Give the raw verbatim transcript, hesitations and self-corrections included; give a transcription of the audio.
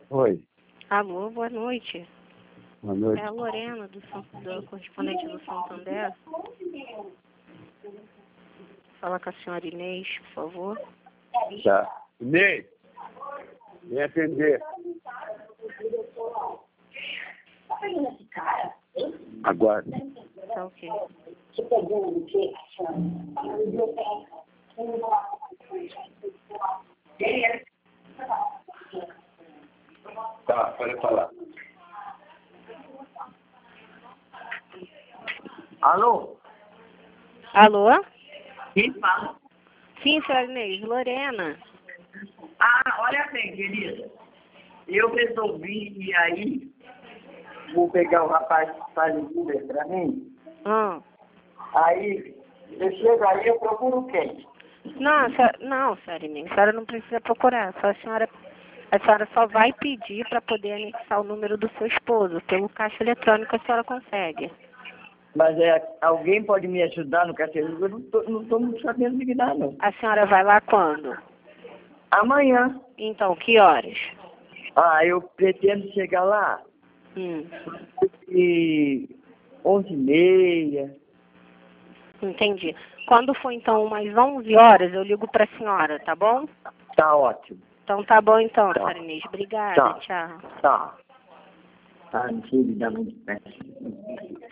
Oi, Alô, boa noite. boa noite. É a Lorena, do, San- do correspondente do Santander. Fala com a senhora Inês, por favor. Tá. Inês, vem atender. Aguarda. Tá ok. Tá, pode falar. Alô? Alô? Quem fala? Sim, senhora Inês. Lorena. Ah, olha bem, querida. Eu resolvi ir aí. Vou pegar o rapaz que faz o Uber pra mim. Ah. Aí, eu chego aí, eu procuro quem? Não, a senhora, não, senhora Inês. A senhora não precisa procurar. Só a senhora, a senhora só vai pedir para poder anexar o número do seu esposo. Pelo caixa eletrônico a senhora consegue. Mas é, alguém pode me ajudar no carteiro? Eu não tô, não tô muito sabendo de que dá, não. A senhora vai lá quando? Amanhã. Então, que horas? Ah, eu pretendo chegar lá Hum. e onze e meia. Entendi. Quando for, então, umas onze horas, eu ligo para a senhora, tá bom? Tá ótimo. Então, tá bom, então, Tá. senhora Inês. Obrigada. Tá. Tchau. Tá. Tá, não sei me dar muito péssimo.